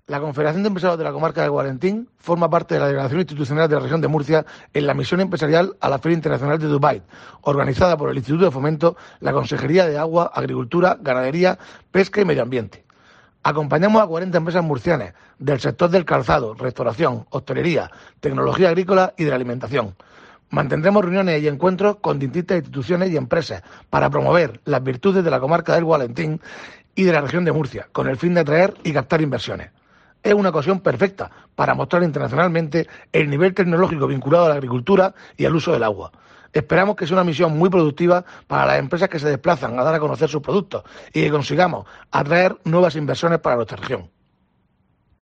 La Confederación de Empresarios de la Comarca del Gualentín forma parte de la Delegación Institucional de la Región de Murcia en la misión empresarial a la Feria Internacional de Dubái, organizada por el Instituto de Fomento, la Consejería de Agua, Agricultura, Ganadería, Pesca y Medio Ambiente. Acompañamos a 40 empresas murcianas del sector del calzado, restauración, hostelería, tecnología agrícola y de la alimentación. Mantendremos reuniones y encuentros con distintas instituciones y empresas para promover las virtudes de la comarca del Gualentín y de la región de Murcia, con el fin de atraer y captar inversiones. Es una ocasión perfecta para mostrar internacionalmente el nivel tecnológico vinculado a la agricultura y al uso del agua. Esperamos que sea una misión muy productiva para las empresas que se desplazan a dar a conocer sus productos y que consigamos atraer nuevas inversiones para nuestra región.